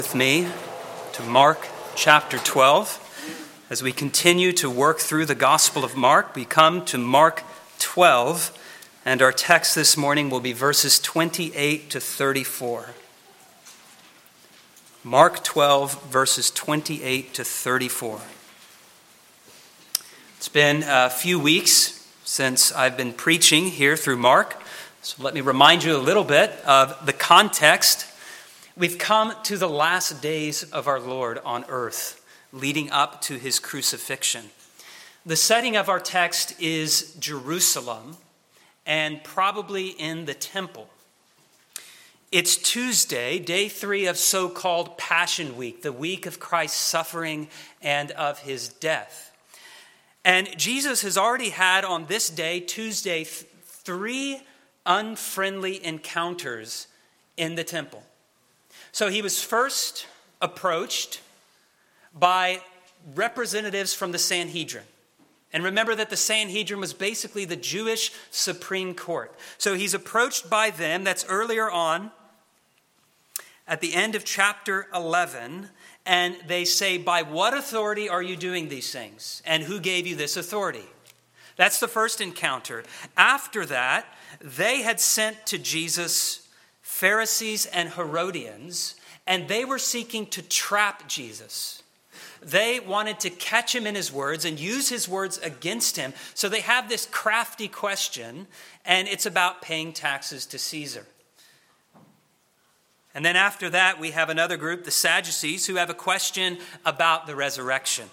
With me to Mark chapter 12. As we continue to work through the Gospel of Mark, we come to Mark 12, and our text this morning will be verses 28 to 34. Mark 12, verses 28 to 34. It's been a few weeks since I've been preaching here through Mark, so let me remind you a little bit of the context. We've come to the last days of our Lord on earth, leading up to his crucifixion. The setting of our text is Jerusalem, and probably in the temple. It's Tuesday, day 3 of so-called Passion Week, the week of Christ's suffering and of his death. And Jesus has already had on this day, Tuesday, 3 unfriendly encounters in the temple. So he was first approached by representatives from the Sanhedrin. And remember that the Sanhedrin was basically the Jewish Supreme Court. So he's approached by them. That's earlier on at the end of chapter 11. And they say, by what authority are you doing these things? And who gave you this authority? That's the first encounter. After that, they had sent to Jesus Pharisees and Herodians, and they were seeking to trap Jesus. They wanted to catch him in his words and use his words against him. So they have this crafty question, and it's about paying taxes to Caesar. And then after that, we have another group, the Sadducees, who have a question about the resurrection.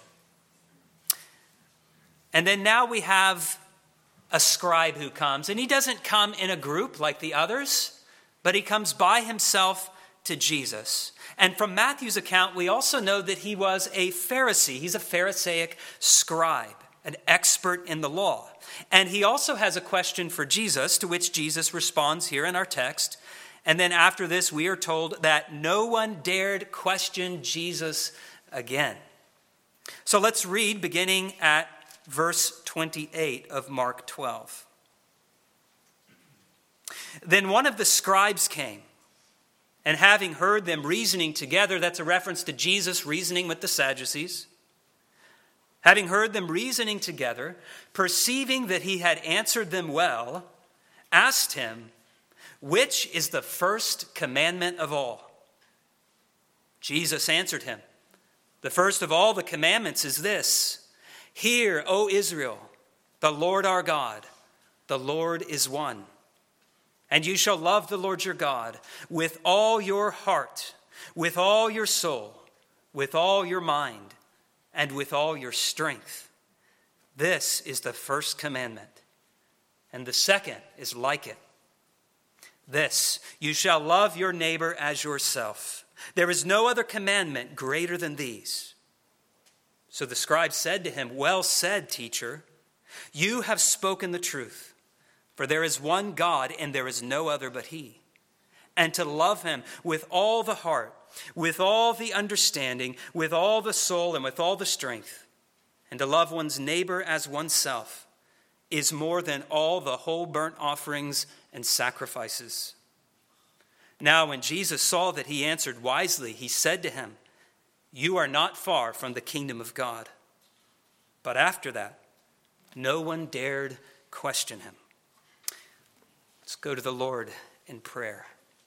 And then now we have a scribe who comes, and he doesn't come in a group like the others, but he comes by himself to Jesus. And from Matthew's account, we also know that he was a Pharisee. He's a Pharisaic scribe, an expert in the law. And he also has a question for Jesus, to which Jesus responds here in our text. And then after this, we are told that no one dared question Jesus again. So let's read beginning at verse 28 of Mark 12. Then one of the scribes came, and having heard them reasoning together, that's a reference to Jesus reasoning with the Sadducees. Having heard them reasoning together, perceiving that he had answered them well, asked him, which is the first commandment of all? Jesus answered him, the first of all the commandments is this: Hear, O Israel, the Lord our God, the Lord is one. And you shall love the Lord your God with all your heart, with all your soul, with all your mind, and with all your strength. This is the first commandment. And the second is like it. This, you shall love your neighbor as yourself. There is no other commandment greater than these. So the scribe said to him, well said, teacher, you have spoken the truth. For there is one God, and there is no other but he. And to love him with all the heart, with all the understanding, with all the soul, and with all the strength, and to love one's neighbor as oneself, is more than all the whole burnt offerings and sacrifices. Now when Jesus saw that he answered wisely, he said to him, you are not far from the kingdom of God. But after that, no one dared question him. Let's go to the Lord in prayer.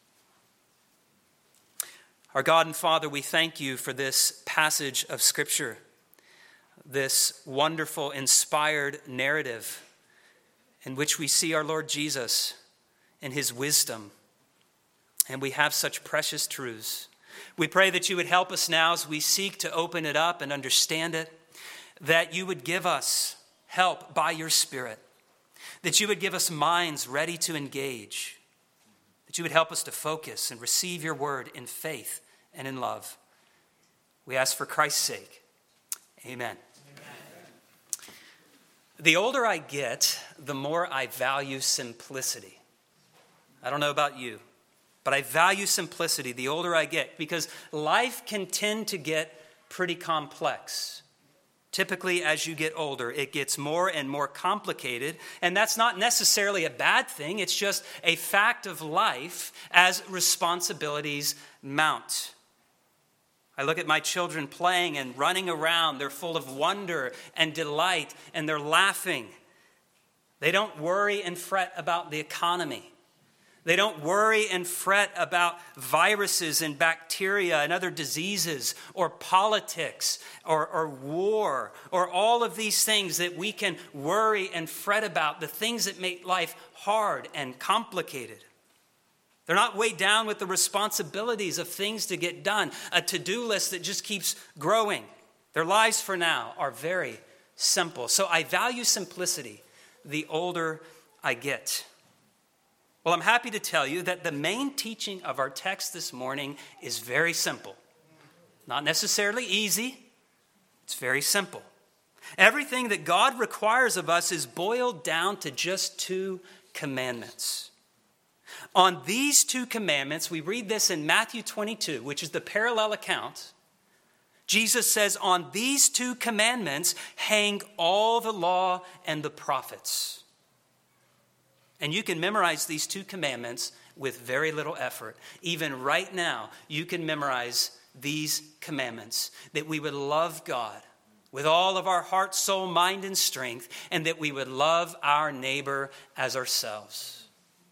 Our God and Father, we thank you for this passage of Scripture, this wonderful, inspired narrative in which we see our Lord Jesus and his wisdom, and we have such precious truths. We pray that you would help us now as we seek to open it up and understand it, that you would give us help by your Spirit, that you would give us minds ready to engage, that you would help us to focus and receive your word in faith and in love. We ask for Christ's sake. Amen. Amen. The older I get, the more I value simplicity. I don't know about you, but I value simplicity the older I get, because life can tend to get pretty complex. Typically, as you get older, it gets more and more complicated, and that's not necessarily a bad thing. It's just a fact of life as responsibilities mount. I look at my children playing and running around. They're full of wonder and delight, and they're laughing. They don't worry and fret about the economy. They don't worry and fret about viruses and bacteria and other diseases or politics or war or all of these things that we can worry and fret about, the things that make life hard and complicated. They're not weighed down with the responsibilities of things to get done, a to-do list that just keeps growing. Their lives for now are very simple. So I value simplicity the older I get. Well, I'm happy to tell you that the main teaching of our text this morning is very simple. Not necessarily easy. It's very simple. Everything that God requires of us is boiled down to just 2 commandments. On these 2 commandments, we read this in Matthew 22, which is the parallel account. Jesus says, on these 2 commandments hang all the law and the prophets. And you can memorize these 2 commandments with very little effort. Even right now, you can memorize these commandments. That we would love God with all of our heart, soul, mind, and strength, and that we would love our neighbor as ourselves.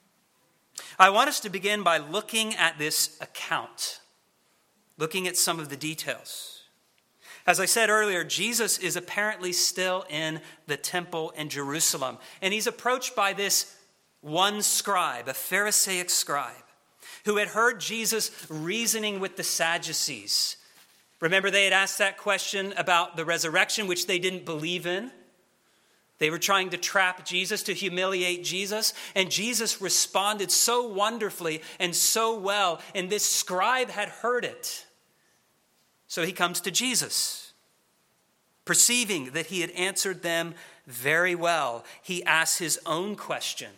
I want us to begin by looking at this account, looking at some of the details. As I said earlier, Jesus is apparently still in the temple in Jerusalem, and he's approached by this one scribe, a Pharisaic scribe, who had heard Jesus reasoning with the Sadducees. Remember, they had asked that question about the resurrection, which they didn't believe in. They were trying to trap Jesus, to humiliate Jesus, and Jesus responded so wonderfully and so well, and this scribe had heard it. So he comes to Jesus. Perceiving that he had answered them very well, he asks his own question.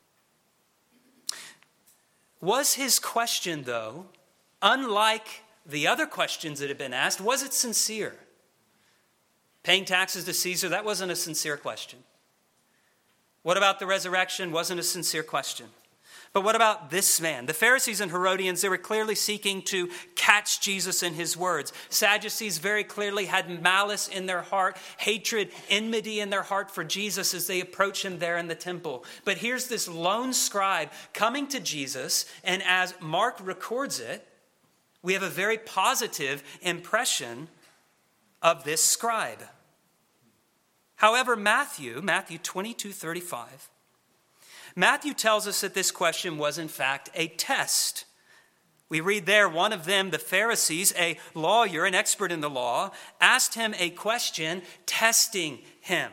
Was his question, though, unlike the other questions that had been asked, was it sincere? Paying taxes to Caesar, that wasn't a sincere question. What about the resurrection? Wasn't a sincere question. But what about this man? The Pharisees and Herodians, they were clearly seeking to catch Jesus in his words. Sadducees very clearly had malice in their heart, hatred, enmity in their heart for Jesus as they approach him there in the temple. But here's this lone scribe coming to Jesus, and as Mark records it, we have a very positive impression of this scribe. However, Matthew 22:35, Matthew tells us that this question was in fact a test. We read there, one of them, the Pharisees, a lawyer, an expert in the law, asked him a question, testing him.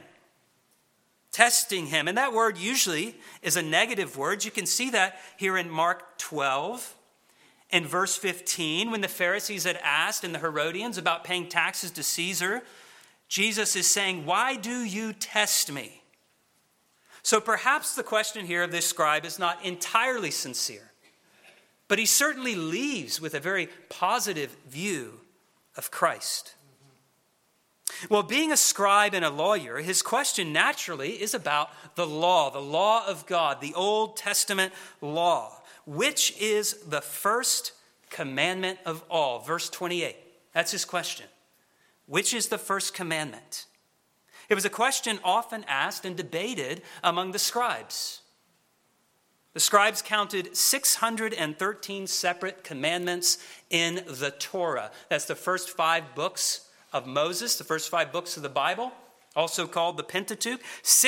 Testing him. And that word usually is a negative word. You can see that here in Mark 12. In verse 15, when the Pharisees had asked and the Herodians about paying taxes to Caesar, Jesus is saying, "Why do you test me?" So perhaps the question here of this scribe is not entirely sincere, but he certainly leaves with a very positive view of Christ. Well, being a scribe and a lawyer, his question naturally is about the law of God, the Old Testament law. Which is the first commandment of all? Verse 28. That's his question. Which is the first commandment? It was a question often asked and debated among the scribes. The scribes counted 613 separate commandments in the Torah. That's the first 5 books of Moses, the first 5 books of the Bible, also called the Pentateuch.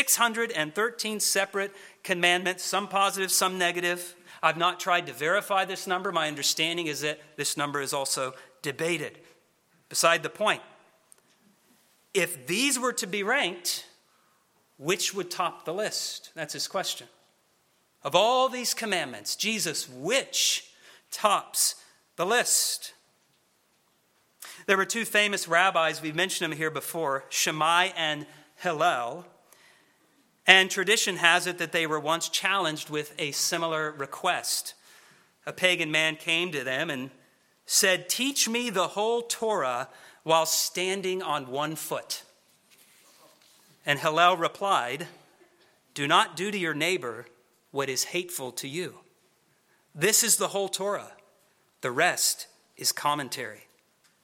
613 separate commandments, some positive, some negative. I've not tried to verify this number. My understanding is that this number is also debated. Beside the point, if these were to be ranked, which would top the list? That's his question. Of all these commandments, Jesus, which tops the list? There were 2 famous rabbis, we've mentioned them here before, Shammai and Hillel. And tradition has it that they were once challenged with a similar request. A pagan man came to them and said, "Teach me the whole Torah while standing on 1 foot." And Hillel replied, "Do not do to your neighbor what is hateful to you. This is the whole Torah. The rest is commentary."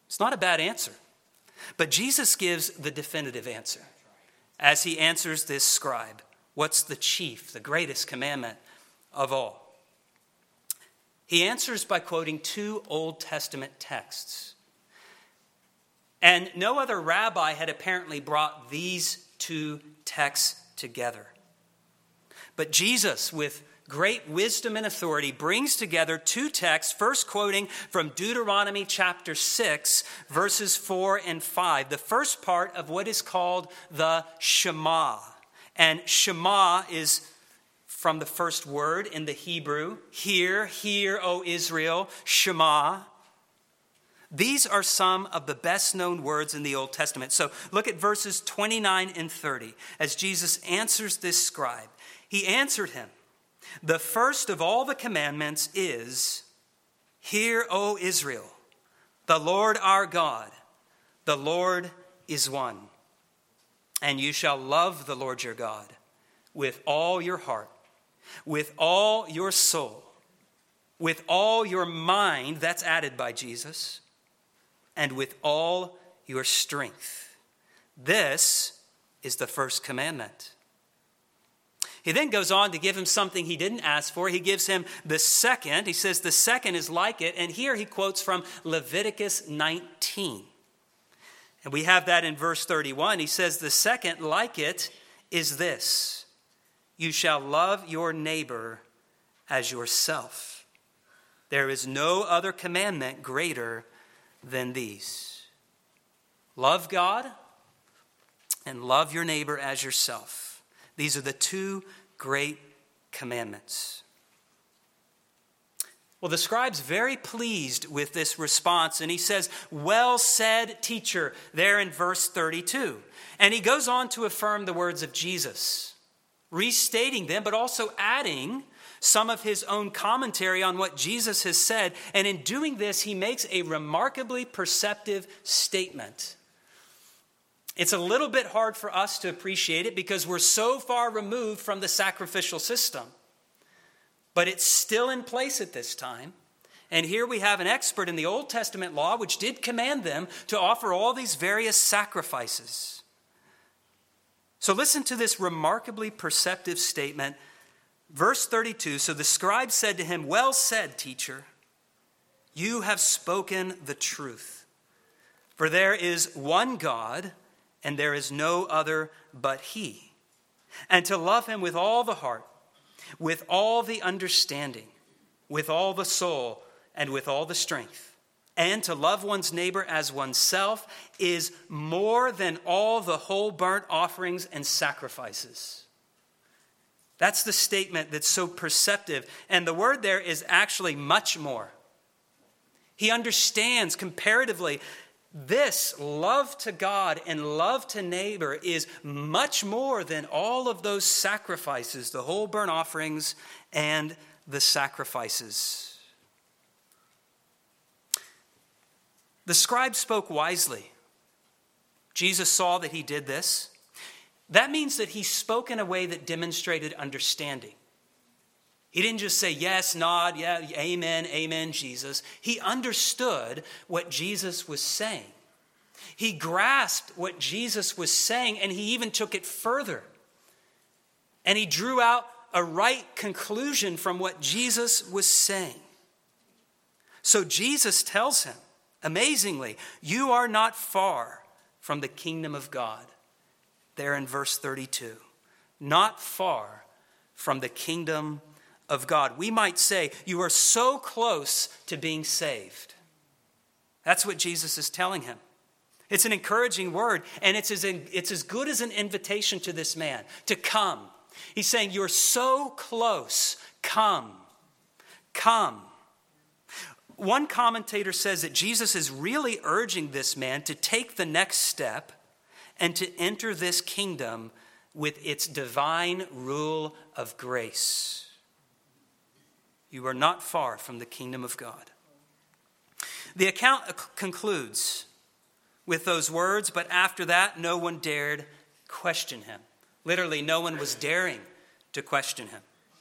It's not a bad answer. But Jesus gives the definitive answer as he answers this scribe. What's the chief, the greatest commandment of all? He answers by quoting two Old Testament texts. And no other rabbi had apparently brought these two texts together. But Jesus, with great wisdom and authority, brings together two texts, first quoting from Deuteronomy chapter 6, verses 4 and 5, the first part of what is called the Shema. And Shema is from the first word in the Hebrew, hear, O Israel, Shema. These are some of the best known words in the Old Testament. So look at verses 29 and 30 as Jesus answers this scribe. He answered him, "The first of all the commandments is, hear, O Israel, the Lord our God, the Lord is one. And you shall love the Lord your God with all your heart, with all your soul, with all your mind," that's added by Jesus, "and with all your strength. This is the first commandment." He then goes on to give him something he didn't ask for. He gives him the second. He says the second is like it. And here he quotes from Leviticus 19. And we have that in verse 31. He says the second like it is this: you shall love your neighbor as yourself. There is no other commandment greater than these. Love God and love your neighbor as yourself. These are the two great commandments. Well, the scribe's very pleased with this response, and he says, "Well said, teacher," there in verse 32. And he goes on to affirm the words of Jesus, restating them, but also adding some of his own commentary on what Jesus has said. And in doing this, he makes a remarkably perceptive statement. It's a little bit hard for us to appreciate it because we're so far removed from the sacrificial system. But it's still in place at this time. And here we have an expert in the Old Testament law, which did command them to offer all these various sacrifices. So listen to this remarkably perceptive statement. Verse 32, "So the scribe said to him, 'Well said, teacher, you have spoken the truth. For there is one God, and there is no other but he. And to love him with all the heart, with all the understanding, with all the soul, and with all the strength, and to love one's neighbor as oneself is more than all the whole burnt offerings and sacrifices.'" That's the statement that's so perceptive. And the word there is actually much more. He understands comparatively this love to God and love to neighbor is much more than all of those sacrifices, the whole burnt offerings and the sacrifices. The scribe spoke wisely. Jesus saw that he did this. That means that he spoke in a way that demonstrated understanding. He didn't just say yes, nod, yeah, amen, amen, Jesus. He understood what Jesus was saying. He grasped what Jesus was saying, and he even took it further. And he drew out a right conclusion from what Jesus was saying. So Jesus tells him, amazingly, "You are not far from the kingdom of God." There in verse 32. Not far from the kingdom of God. We might say, you are so close to being saved. That's what Jesus is telling him. It's an encouraging word, and it's as good as an invitation to this man to come. He's saying, you're so close. Come. Come. One commentator says that Jesus is really urging this man to take the next step and to enter this kingdom with its divine rule of grace. You are not far from the kingdom of God. The account concludes with those words, but after that, no one dared question him. Literally, no one was daring to question him.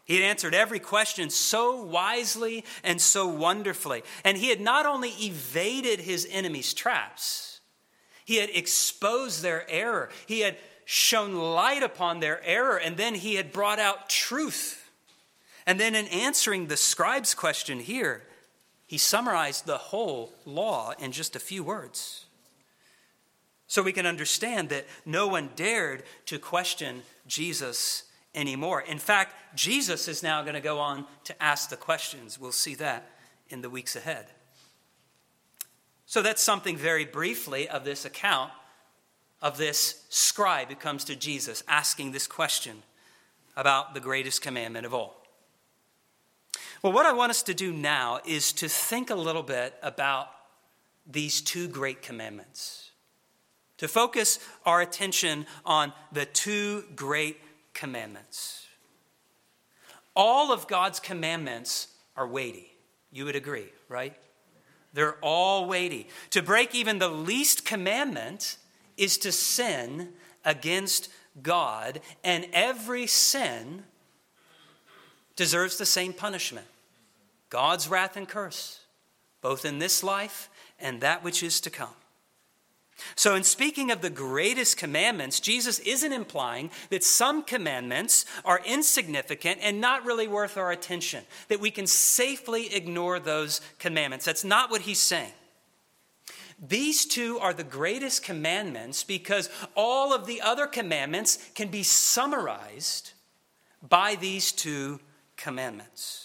He had answered every question so wisely and so wonderfully. And he had not only evaded his enemies' traps, he had exposed their error. He had shone light upon their error, and then he had brought out truth. And then in answering the scribe's question here, he summarized the whole law in just a few words. So we can understand that no one dared to question Jesus anymore. In fact, Jesus is now going to go on to ask the questions. We'll see that in the weeks ahead. So that's something very briefly of this account of this scribe who comes to Jesus asking this question about the greatest commandment of all. Well, what I want us to do now is to think a little bit about these two great commandments, to focus our attention on the two great commandments. All of God's commandments are weighty. You would agree, right? They're all weighty. To break even the least commandment is to sin against God, and every sin deserves the same punishment. God's wrath and curse, both in this life and that which is to come. So in speaking of the greatest commandments, Jesus isn't implying that some commandments are insignificant and not really worth our attention, that we can safely ignore those commandments. That's not what he's saying. These two are the greatest commandments because all of the other commandments can be summarized by these two commandments.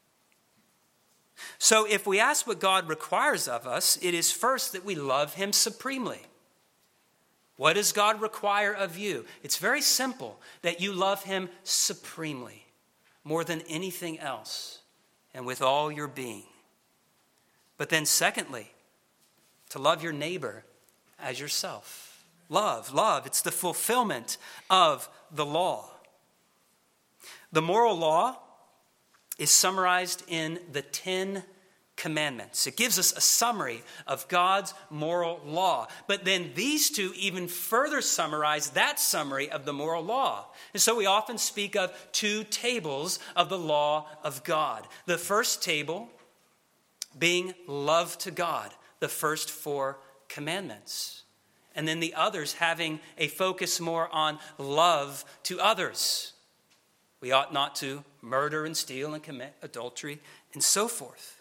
So if we ask what God requires of us, it is first that we love him supremely. What does God require of you? It's very simple, that you love him supremely, more than anything else, and with all your being. But then secondly, to love your neighbor as yourself. Love, it's the fulfillment of the law. The moral law is summarized in the 10 Commandments. It gives us a summary of God's moral law. But then these two even further summarize that summary of the moral law. And so we often speak of two tables of the law of God. The first table being love to God, the first 4 commandments. And then the others having a focus more on love to others. We ought not to murder and steal and commit adultery and so forth.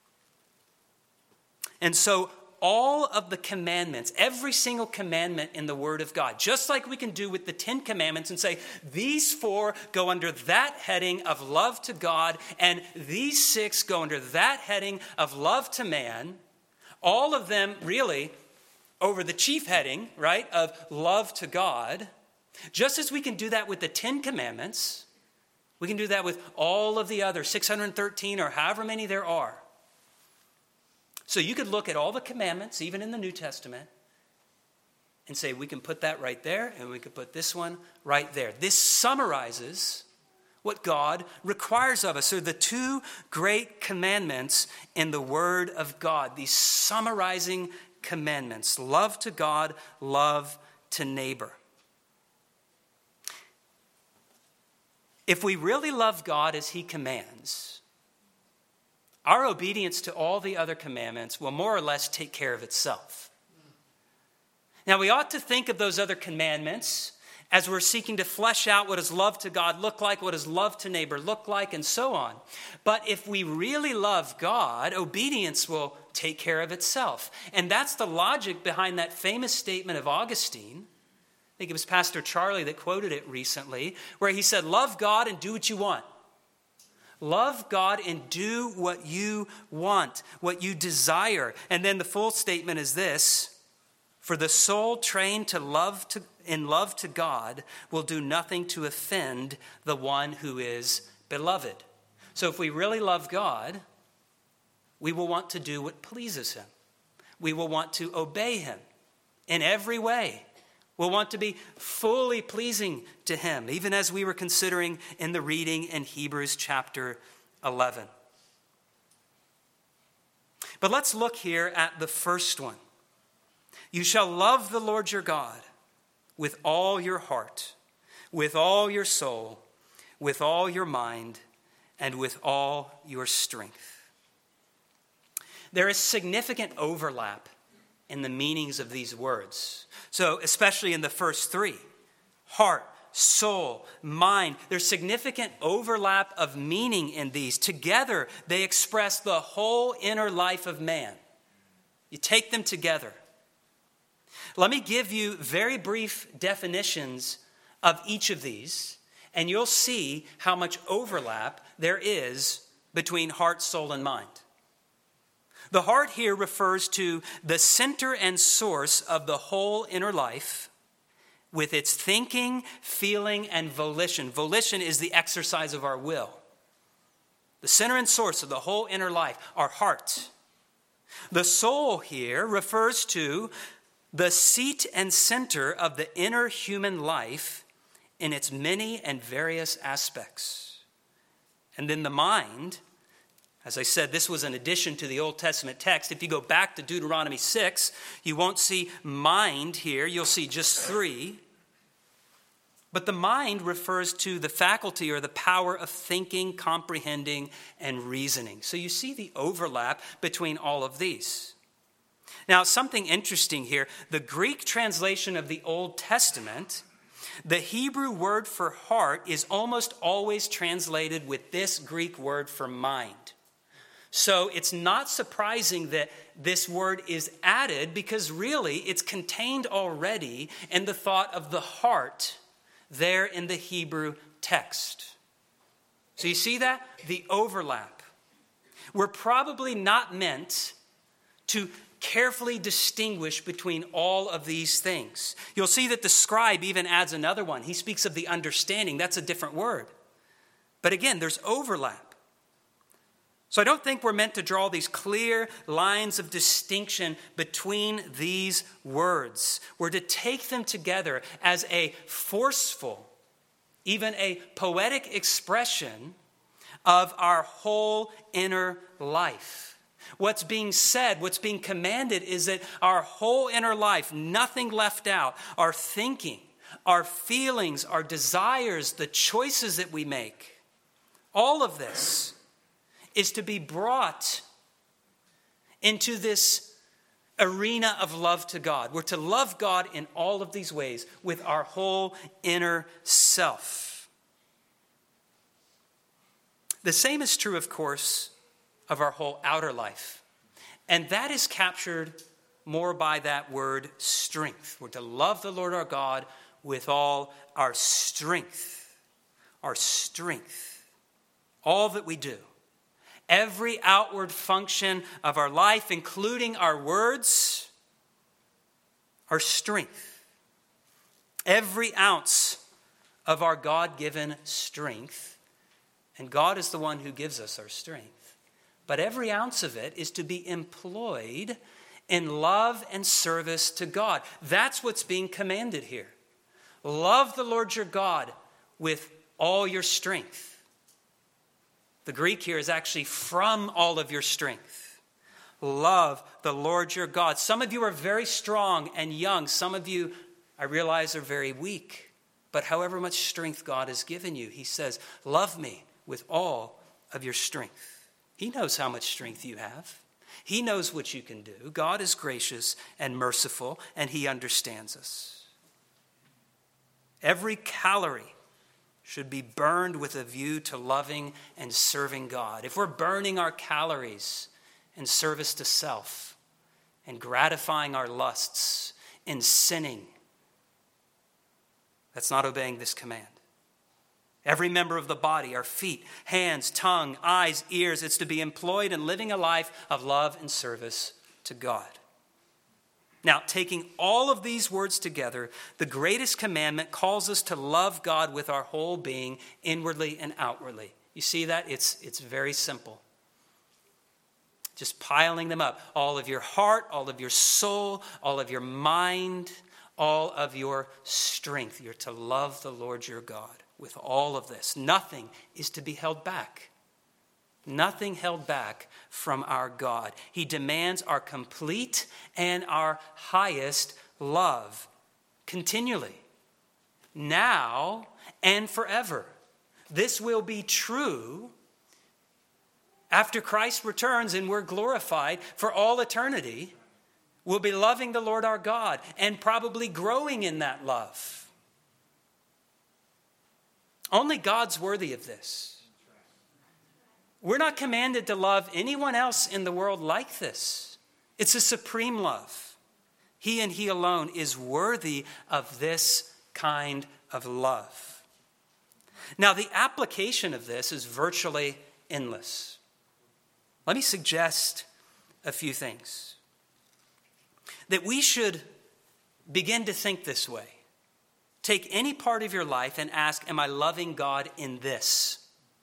And so all of the commandments, every single commandment in the Word of God, just like we can do with the 10 commandments and say, these 4 go under that heading of love to God, and these 6 go under that heading of love to man, all of them really over the chief heading, right, of love to God. Just as we can do that with the 10 commandments, we can do that with all of the other 613 or however many there are. So you could look at all the commandments, even in the New Testament, and say, we can put that right there, and we could put this one right there. This summarizes what God requires of us. So the 2 great commandments in the Word of God, these summarizing commandments, love to God, love to neighbor. If we really love God as he commands, our obedience to all the other commandments will more or less take care of itself. Now, we ought to think of those other commandments as we're seeking to flesh out what does love to God look like, what does love to neighbor look like, and so on. But if we really love God, obedience will take care of itself. And that's the logic behind that famous statement of Augustine. I think it was Pastor Charlie that quoted it recently, where he said, love God and do what you want. Love God and do what you want, what you desire. And then the full statement is this: for the soul trained in love to God will do nothing to offend the one who is beloved. So if we really love God, we will want to do what pleases him. We will want to obey him in every way. We'll want to be fully pleasing to him, even as we were considering in the reading in Hebrews chapter 11. But let's look here at the first one. You shall love the Lord your God with all your heart, with all your soul, with all your mind, and with all your strength. There is significant overlap in the meanings of these words. So, especially in the first three, heart, soul, mind, there's significant overlap of meaning in these. Together, they express the whole inner life of man. You take them together. Let me give you very brief definitions of each of these, and you'll see how much overlap there is between heart, soul, and mind. The heart here refers to the center and source of the whole inner life with its thinking, feeling, and volition. Volition is the exercise of our will. The center and source of the whole inner life, our heart. The soul here refers to the seat and center of the inner human life in its many and various aspects. And then the mind, as I said, this was an addition to the Old Testament text. If you go back to Deuteronomy 6, you won't see mind here. You'll see just 3. But the mind refers to the faculty or the power of thinking, comprehending, and reasoning. So you see the overlap between all of these. Now, something interesting here. The Greek translation of the Old Testament, the Hebrew word for heart is almost always translated with this Greek word for mind. So it's not surprising that this word is added because really it's contained already in the thought of the heart there in the Hebrew text. So you see that? The overlap. We're probably not meant to carefully distinguish between all of these things. You'll see that the scribe even adds another one. He speaks of the understanding. That's a different word. But again, there's overlap. So I don't think we're meant to draw these clear lines of distinction between these words. We're to take them together as a forceful, even a poetic expression of our whole inner life. What's being said, what's being commanded is that our whole inner life, nothing left out, our thinking, our feelings, our desires, the choices that we make, all of this is to be brought into this arena of love to God. We're to love God in all of these ways with our whole inner self. The same is true, of course, of our whole outer life. And that is captured more by that word strength. We're to love the Lord our God with all our strength. Our strength. All that we do. Every outward function of our life, including our words, our strength. Every ounce of our God-given strength, and God is the one who gives us our strength, but every ounce of it is to be employed in love and service to God. That's what's being commanded here. Love the Lord your God with all your strength. The Greek here is actually from all of your strength. Love the Lord your God. Some of you are very strong and young. Some of you, I realize, are very weak. But however much strength God has given you, he says, love me with all of your strength. He knows how much strength you have. He knows what you can do. God is gracious and merciful, and he understands us. Every calorie should be burned with a view to loving and serving God. If we're burning our calories in service to self and gratifying our lusts in sinning, that's not obeying this command. Every member of the body, our feet, hands, tongue, eyes, ears, it's to be employed in living a life of love and service to God. Now, taking all of these words together, the greatest commandment calls us to love God with our whole being, inwardly and outwardly. You see that? It's very simple. Just piling them up. All of your heart, all of your soul, all of your mind, all of your strength. You're to love the Lord your God with all of this. Nothing is to be held back. Nothing held back from our God. He demands our complete and our highest love continually, now and forever. This will be true After Christ returns and we're glorified for all eternity, we'll be loving the Lord our God and probably growing in that love. Only God's worthy of this. We're not commanded to love anyone else in the world like this. It's a supreme love. He and He alone is worthy of this kind of love. Now, the application of this is virtually endless. Let me suggest a few things. That we should begin to think this way. Take any part of your life and ask, am I loving God in this?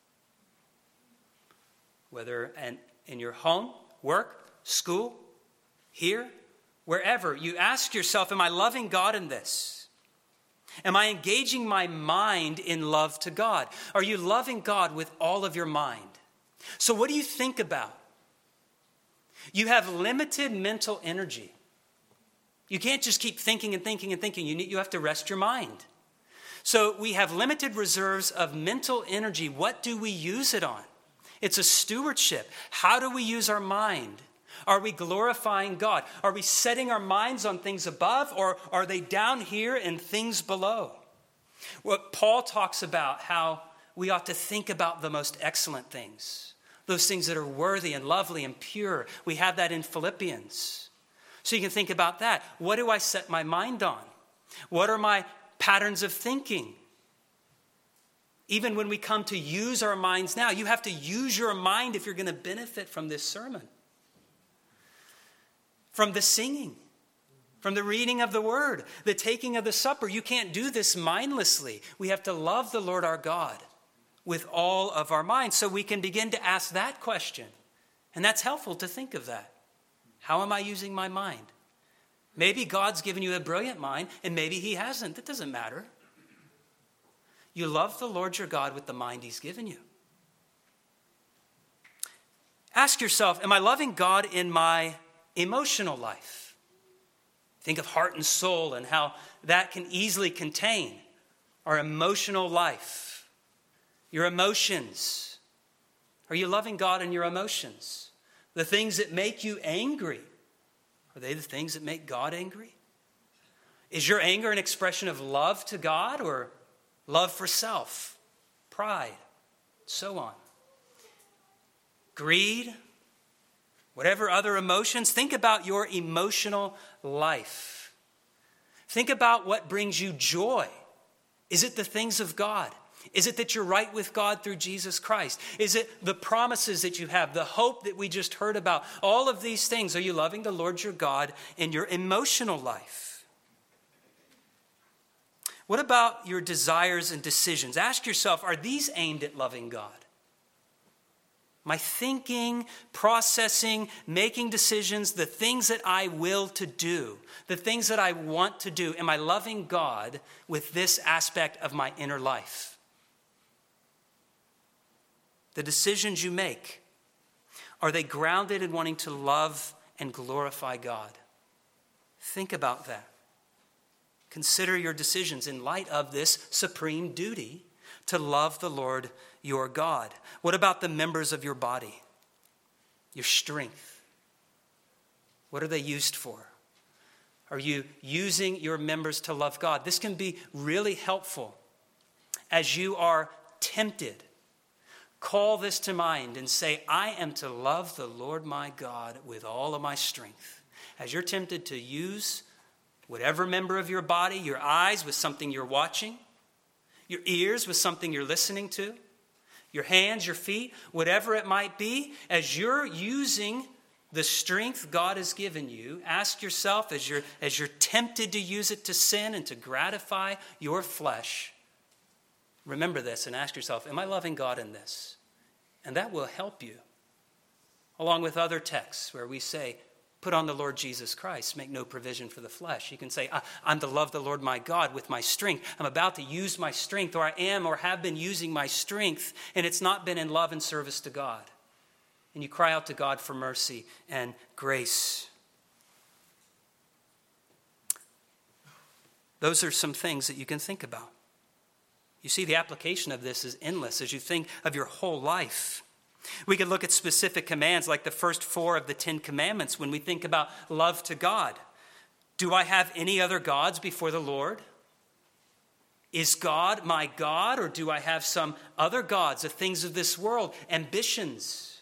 Whether in your home, work, school, here, wherever, you ask yourself, am I loving God in this? Am I engaging my mind in love to God? Are you loving God with all of your mind? So what do you think about? You have limited mental energy. You can't just keep thinking and thinking and thinking. You have to rest your mind. So we have limited reserves of mental energy. What do we use it on? It's a stewardship. How do we use our mind? Are we glorifying God? Are we setting our minds on things above, or are they down here and things below? What Paul talks about, how we ought to think about the most excellent things, those things that are worthy and lovely and pure. We have that in Philippians. So you can think about that. What do I set my mind on? What are my patterns of thinking? Even when we come to use our minds now, you have to use your mind if you're going to benefit from this sermon. From the singing, from the reading of the word, the taking of the supper. You can't do this mindlessly. We have to love the Lord our God with all of our minds. So we can begin to ask that question. And that's helpful to think of that. How am I using my mind? Maybe God's given you a brilliant mind, and maybe He hasn't. That doesn't matter. You love the Lord your God with the mind He's given you. Ask yourself, am I loving God in my emotional life? Think of heart and soul and how that can easily contain our emotional life. Your emotions. Are you loving God in your emotions? The things that make you angry, are they the things that make God angry? Is your anger an expression of love to God or love for self, pride, so on? Greed, whatever other emotions, think about your emotional life. Think about what brings you joy. Is it the things of God? Is it that you're right with God through Jesus Christ? Is it the promises that you have, the hope that we just heard about? All of these things, are you loving the Lord your God in your emotional life? What about your desires and decisions? Ask yourself, are these aimed at loving God? My thinking, processing, making decisions, the things that I will to do, the things that I want to do, am I loving God with this aspect of my inner life? The decisions you make, are they grounded in wanting to love and glorify God? Think about that. Consider your decisions in light of this supreme duty to love the Lord your God. What about the members of your body? Your strength. What are they used for? Are you using your members to love God? This can be really helpful as you are tempted. Call this to mind and say, I am to love the Lord my God with all of my strength. As you're tempted to use whatever member of your body, your eyes with something you're watching, your ears with something you're listening to, your hands, your feet, whatever it might be, as you're using the strength God has given you, ask yourself as you're tempted to use it to sin and to gratify your flesh, remember this and ask yourself, am I loving God in this? And that will help you. Along with other texts where we say, put on the Lord Jesus Christ, make no provision for the flesh. You can say, I'm to love the Lord my God with my strength. I'm about to use my strength, or I am or have been using my strength, and it's not been in love and service to God. And you cry out to God for mercy and grace. Those are some things that you can think about. You see, the application of this is endless as you think of your whole life. We could look at specific commands like the first 4 of the 10 commandments when we think about love to God. Do I have any other gods before the Lord? Is God my God, or do I have some other gods, the things of this world, ambitions?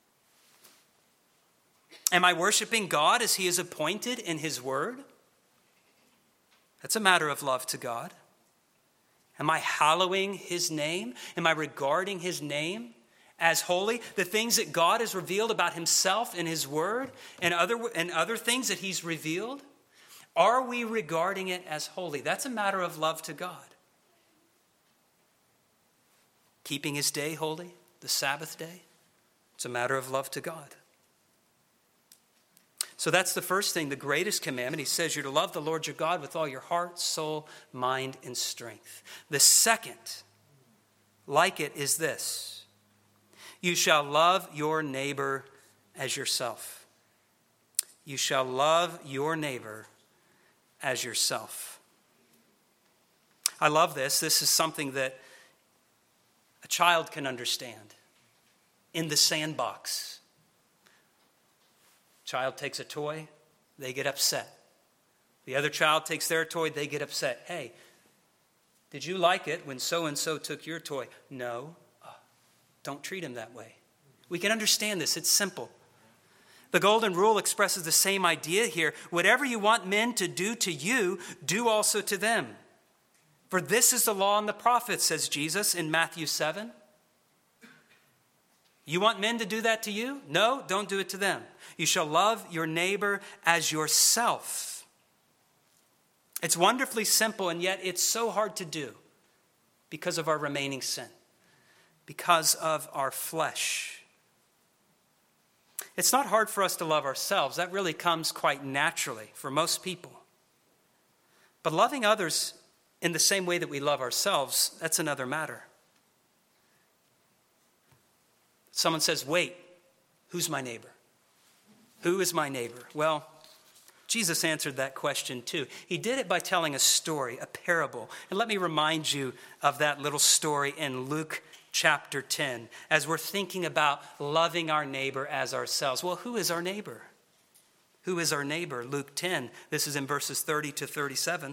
Am I worshiping God as he is appointed in his word? That's a matter of love to God. Am I hallowing his name? Am I regarding his name as holy? The things that God has revealed about himself in his word and other things that he's revealed, are we regarding it as holy? That's a matter of love to God. Keeping his day holy, the Sabbath day, it's a matter of love to God. So that's the first thing, the greatest commandment. He says you're to love the Lord your God with all your heart, soul, mind, and strength. The second, like it, is this: you shall love your neighbor as yourself. You shall love your neighbor as yourself. I love this. This is something that a child can understand. In the sandbox, child takes a toy, they get upset. The other child takes their toy, they get upset. Hey, did you like it when so-and-so took your toy? No. Don't treat him that way. We can understand this. It's simple. The golden rule expresses the same idea here. Whatever you want men to do to you, do also to them. For this is the law and the prophets, says Jesus in Matthew 7. You want men to do that to you? No, don't do it to them. You shall love your neighbor as yourself. It's wonderfully simple, and yet it's so hard to do because of our remaining sin, because of our flesh. It's not hard for us to love ourselves. That really comes quite naturally for most people. But loving others in the same way that we love ourselves, that's another matter. Someone says, wait, who's my neighbor? Who is my neighbor? Well, Jesus answered that question too. He did it by telling a story, a parable. And let me remind you of that little story in Luke chapter 10, as we're thinking about loving our neighbor as ourselves. Well, who is our neighbor? Who is our neighbor? Luke 10, this is in verses 30 to 37.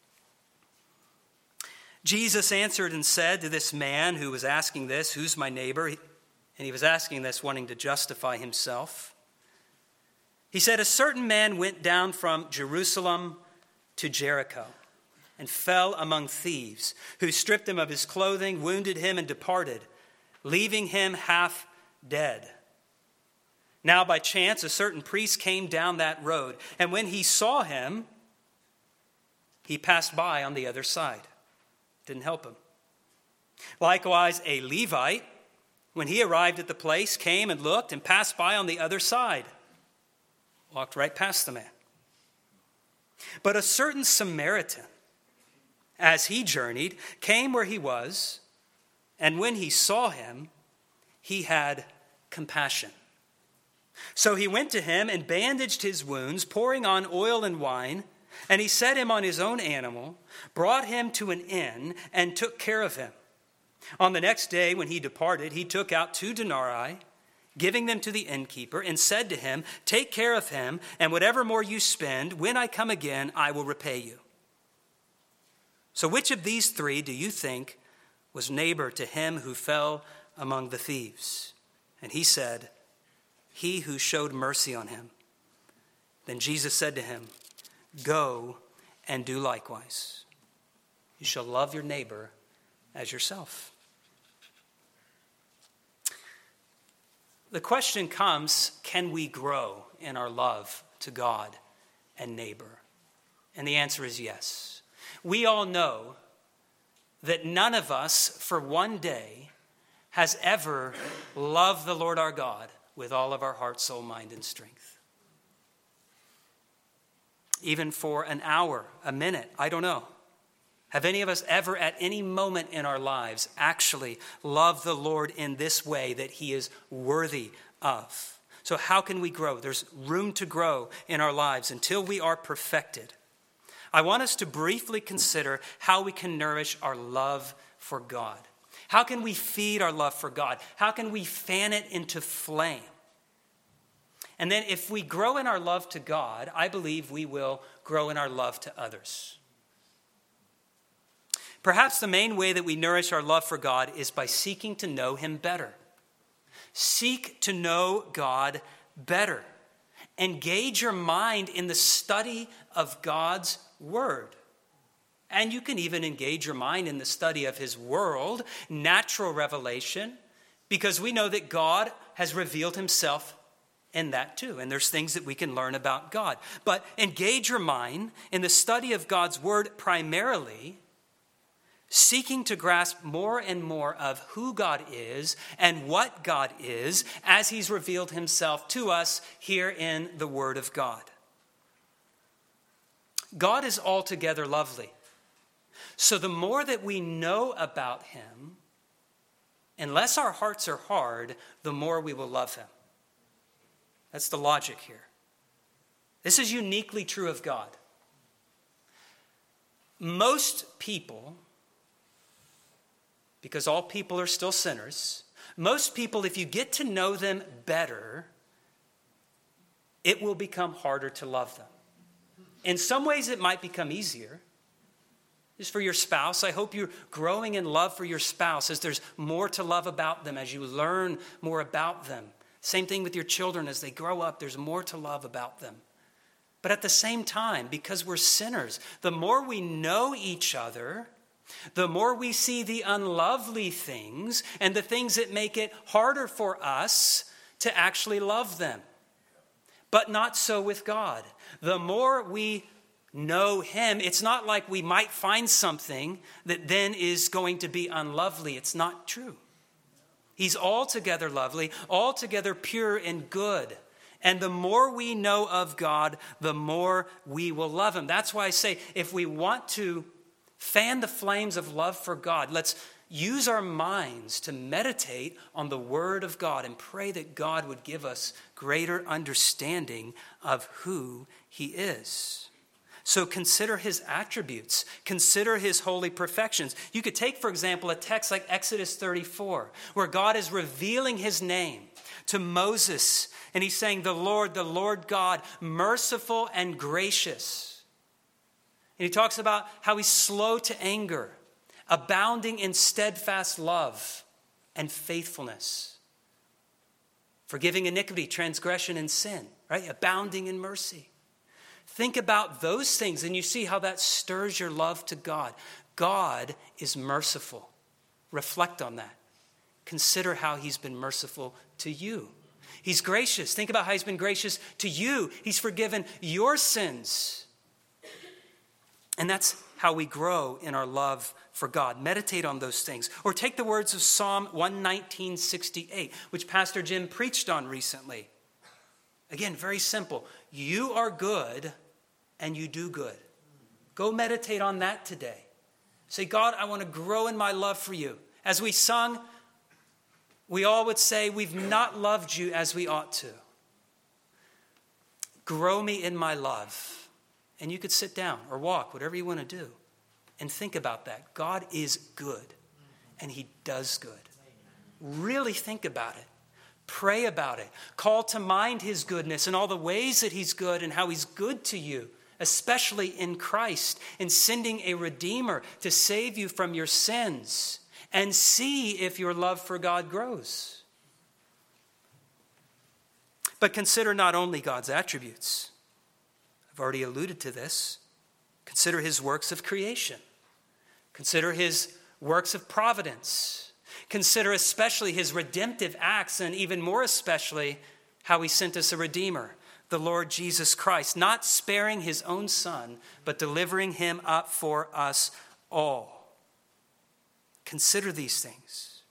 Jesus answered and said to this man who was asking this, who's my neighbor? And he was asking this wanting to justify himself. He said, a certain man went down from Jerusalem to Jericho and fell among thieves, who stripped him of his clothing, wounded him, and departed, leaving him half dead. Now by chance a certain priest came down that road, and when he saw him, he passed by on the other side. Didn't help him. Likewise a Levite, when he arrived at the place, came and looked and passed by on the other side. Walked right past the man. But a certain Samaritan, as he journeyed, came where he was, and when he saw him, he had compassion. So he went to him and bandaged his wounds, pouring on oil and wine, and he set him on his own animal, brought him to an inn, and took care of him. On the next day, when he departed, he took out 2 denarii, giving them to the innkeeper, and said to him, take care of him, and whatever more you spend, when I come again, I will repay you. So which of these 3 do you think was neighbor to him who fell among the thieves? And he said, he who showed mercy on him. Then Jesus said to him, go and do likewise. You shall love your neighbor as yourself. The question comes, can we grow in our love to God and neighbor? And the answer is yes. We all know that none of us for one day has ever loved the Lord our God with all of our heart, soul, mind, and strength. Even for an hour, a minute, I don't know. Have any of us ever at any moment in our lives actually loved the Lord in this way that he is worthy of? So how can we grow? There's room to grow in our lives until we are perfected. I want us to briefly consider how we can nourish our love for God. How can we feed our love for God? How can we fan it into flame? And then if we grow in our love to God, I believe we will grow in our love to others. Perhaps the main way that we nourish our love for God is by seeking to know him better. Seek to know God better. Engage your mind in the study of God's word. And you can even engage your mind in the study of his world, natural revelation, because we know that God has revealed himself in that too. And there's things that we can learn about God. But engage your mind in the study of God's word primarily, seeking to grasp more and more of who God is and what God is as he's revealed himself to us here in the Word of God. God is altogether lovely. So the more that we know about him, unless our hearts are hard, the more we will love him. That's the logic here. This is uniquely true of God. Most people, because all people are still sinners, most people, if you get to know them better, it will become harder to love them. In some ways, it might become easier. Just for your spouse, I hope you're growing in love for your spouse as there's more to love about them, as you learn more about them. Same thing with your children. As they grow up, there's more to love about them. But at the same time, because we're sinners, the more we know each other, the more we see the unlovely things and the things that make it harder for us to actually love them. But not so with God. The more we know him, it's not like we might find something that then is going to be unlovely. It's not true. He's altogether lovely, altogether pure and good. And the more we know of God, the more we will love him. That's why I say, if we want to fan the flames of love for God, let's use our minds to meditate on the Word of God and pray that God would give us greater understanding of who he is. So consider his attributes. Consider his holy perfections. You could take, for example, a text like Exodus 34, where God is revealing his name to Moses. And he's saying, the Lord God, merciful and gracious. And he talks about how he's slow to anger, abounding in steadfast love and faithfulness, forgiving iniquity, transgression, and sin, right? Abounding in mercy. Think about those things and you see how that stirs your love to God. God is merciful. Reflect on that. Consider how he's been merciful to you. He's gracious. Think about how he's been gracious to you. He's forgiven your sins. And that's how we grow in our love for God. Meditate on those things. Or take the words of Psalm 119:68, which Pastor Jim preached on recently. Again, very simple. You are good and you do good. Go meditate on that today. Say, God, I want to grow in my love for you. As we sung, we all would say, we've not loved you as we ought to. Grow me in my love. And you could sit down or walk, whatever you want to do, and think about that. God is good, and he does good. Really think about it. Pray about it. Call to mind his goodness and all the ways that he's good and how he's good to you, especially in Christ, in sending a Redeemer to save you from your sins, and see if your love for God grows. But consider not only God's attributes. I've already alluded to this. Consider his works of creation. Consider his works of providence. Consider especially his redemptive acts, and even more especially how he sent us a Redeemer, the Lord Jesus Christ, not sparing his own Son, but delivering him up for us all. Consider these things.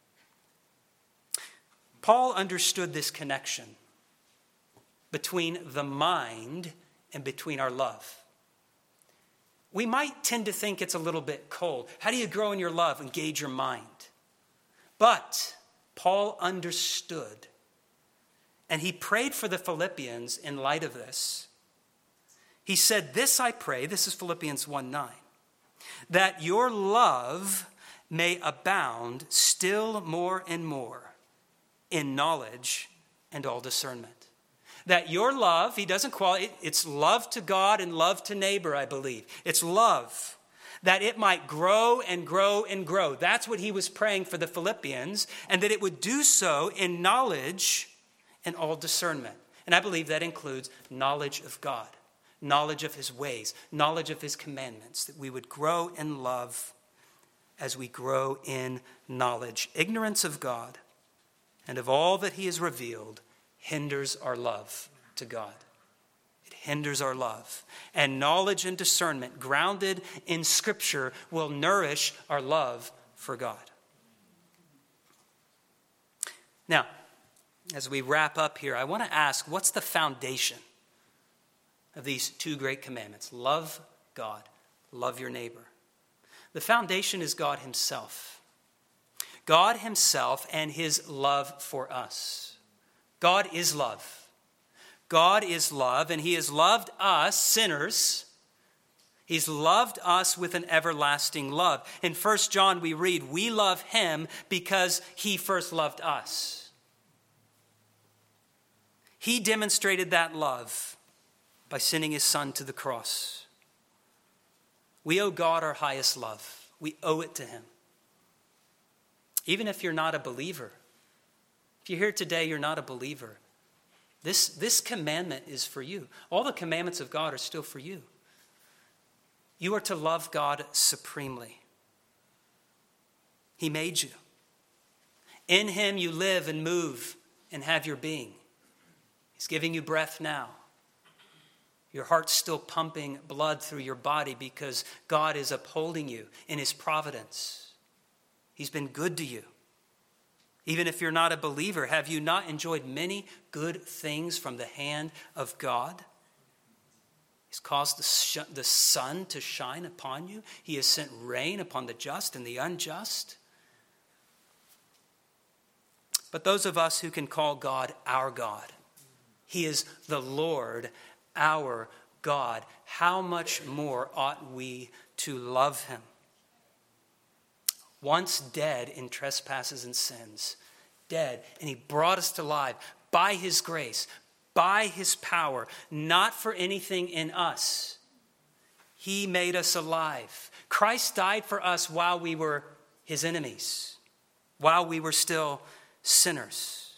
Paul understood this connection between the mind and between our love. We might tend to think it's a little bit cold. How do you grow in your love? Engage your mind. But Paul understood, and he prayed for the Philippians in light of this. He said, this I pray, this is Philippians 1:9, that your love may abound still more and more in knowledge and all discernment. That your love, he doesn't call it, it's love to God and love to neighbor, I believe. It's love. That it might grow and grow and grow. That's what he was praying for the Philippians, and that it would do so in knowledge and all discernment. And I believe that includes knowledge of God, knowledge of his ways, knowledge of his commandments, that we would grow in love as we grow in knowledge. Ignorance of God and of all that he has revealed hinders our love to God. It hinders our love. And knowledge and discernment grounded in Scripture will nourish our love for God. Now, as we wrap up here, I want to ask, what's the foundation of these two great commandments? Love God, love your neighbor. The foundation is God himself. God himself and his love for us. God is love. God is love, and he has loved us, sinners. He's loved us with an everlasting love. In 1 John we read, we love him because he first loved us. He demonstrated that love by sending his son to the cross. We owe God our highest love. We owe it to him. Even if you're not a believer, if you're here today, you're not a believer, this commandment is for you. All the commandments of God are still for you. You are to love God supremely. He made you. In him you live and move and have your being. He's giving you breath now. Your heart's still pumping blood through your body because God is upholding you in his providence. He's been good to you. Even if you're not a believer, have you not enjoyed many good things from the hand of God? He's caused the sun to shine upon you. He has sent rain upon the just and the unjust. But those of us who can call God our God, he is the Lord, our God. How much more ought we to love him? Once dead in trespasses and sins, dead, and he brought us to life by his grace, by his power, not for anything in us. He made us alive. Christ died for us while we were his enemies, while we were still sinners,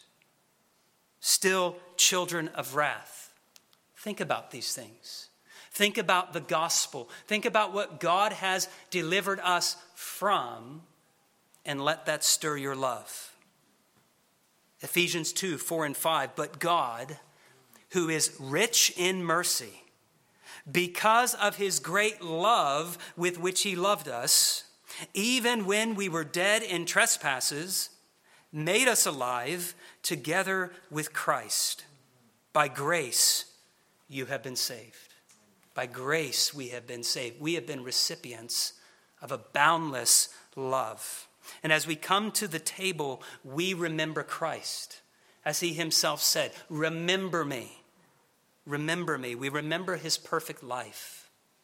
still children of wrath. Think about these things. Think about the gospel. Think about what God has delivered us from, and let that stir your love. Ephesians 2, 4 and 5. But God, who is rich in mercy, because of his great love with which he loved us, even when we were dead in trespasses, made us alive together with Christ. By grace, you have been saved. By grace, we have been saved. We have been recipients of a boundless love. And as we come to the table, we remember Christ. As he himself said, remember me. Remember me. We remember his perfect life.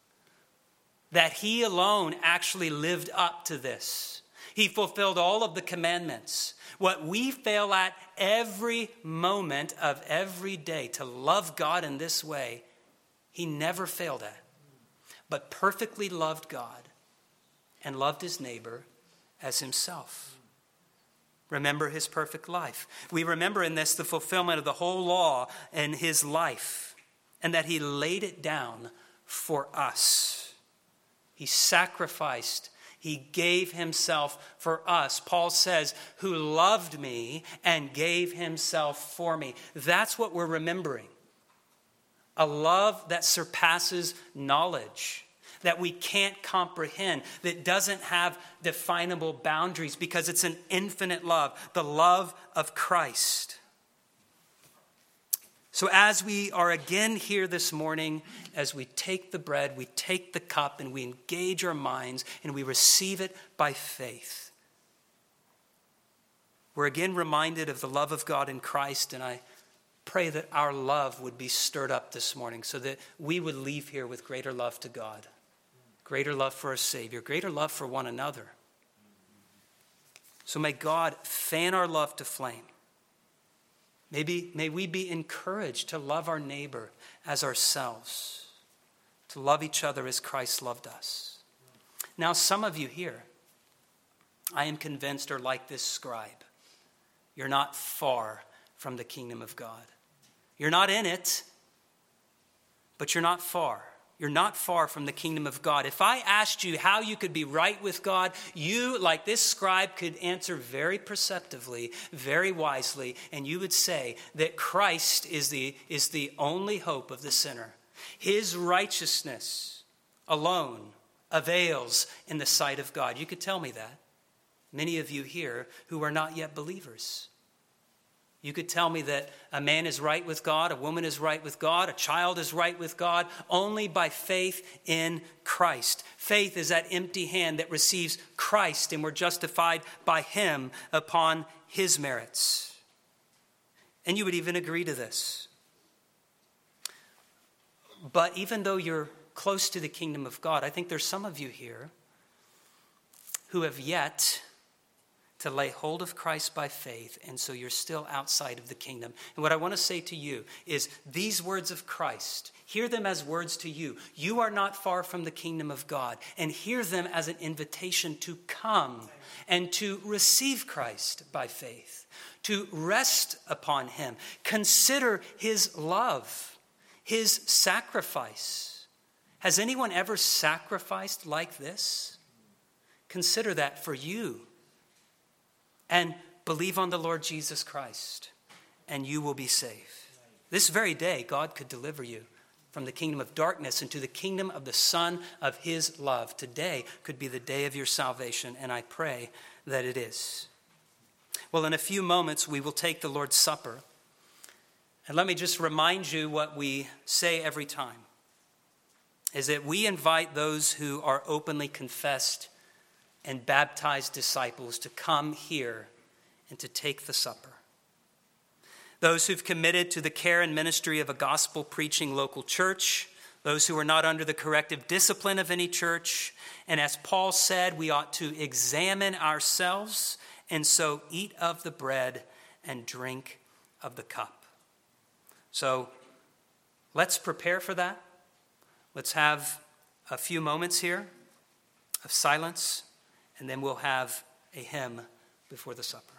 That he alone actually lived up to this. He fulfilled all of the commandments. What we fail at every moment of every day, to love God in this way, he never failed at. But perfectly loved God and loved his neighbor as himself. Remember his perfect life. We remember in this the fulfillment of the whole law in his life, and that he laid it down for us. He sacrificed. He gave himself for us. Paul says, who loved me and gave himself for me. That's what we're remembering. A love that surpasses knowledge, that we can't comprehend, that doesn't have definable boundaries because it's an infinite love, the love of Christ. So as we are again here this morning, as we take the bread, we take the cup, and we engage our minds, and we receive it by faith, we're again reminded of the love of God in Christ, and I pray that our love would be stirred up this morning so that we would leave here with greater love to God, greater love for our Savior, greater love for one another. So may God fan our love to flame. May we be encouraged to love our neighbor as ourselves, to love each other as Christ loved us. Now, some of you here, I am convinced, are like this scribe. You're not far from the kingdom of God. You're not in it, but you're not far. You're not far from the kingdom of God. If I asked you how you could be right with God, you, like this scribe, could answer very perceptively, very wisely, and you would say that Christ is the only hope of the sinner. His righteousness alone avails in the sight of God. You could tell me that. Many of you here who are not yet believers. You could tell me that a man is right with God, a woman is right with God, a child is right with God only by faith in Christ. Faith is that empty hand that receives Christ, and we're justified by him upon his merits. And you would even agree to this. But even though you're close to the kingdom of God, I think there's some of you here who have yet to lay hold of Christ by faith, and so you're still outside of the kingdom. And what I want to say to you is these words of Christ, hear them as words to you. You are not far from the kingdom of God, and hear them as an invitation to come and to receive Christ by faith, to rest upon him. Consider his love, his sacrifice. Has anyone ever sacrificed like this? Consider that for you. And believe on the Lord Jesus Christ, and you will be safe. This very day, God could deliver you from the kingdom of darkness into the kingdom of the Son of his love. Today could be the day of your salvation, and I pray that it is. Well, in a few moments, we will take the Lord's Supper. And let me just remind you what we say every time, is that we invite those who are openly confessed and baptized disciples to come here and to take the supper. Those who've committed to the care and ministry of a gospel-preaching local church, those who are not under the corrective discipline of any church, and as Paul said, we ought to examine ourselves, and so eat of the bread and drink of the cup. So let's prepare for that. Let's have a few moments here of silence, and then we'll have a hymn before the supper.